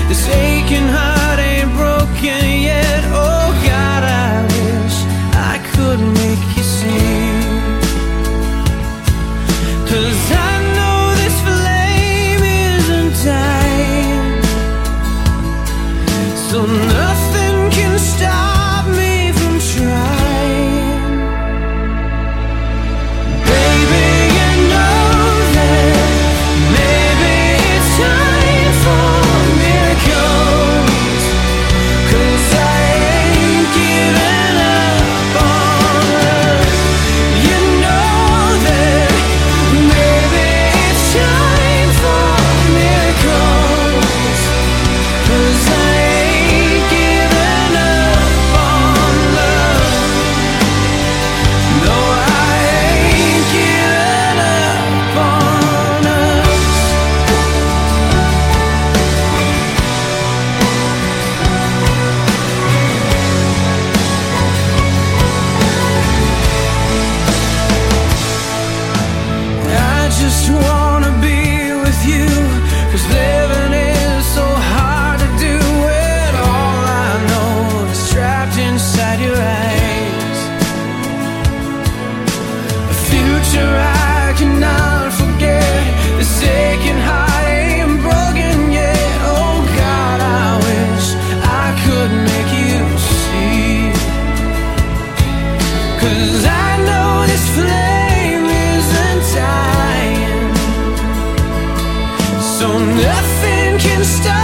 This aching heart ain't broken yet. Oh God, I wish I could make you see. 'Cause I know this flame isn't dying, so nothing can stop me from trying. Baby, you know that maybe it's time for miracles, 'cause I ain't giving up on love. You know that maybe it's time for miracles, 'cause I ain't giving up on love. No, I ain't giving up on us. I just wanna be with you, 'cause living is so hard to do when all I know is trapped inside your eyes. A future I cannot forget, this aching heart ain't broken yet. Oh God, I wish I could make you see. 'Cause I know this flame isn't dying, so nothing can stop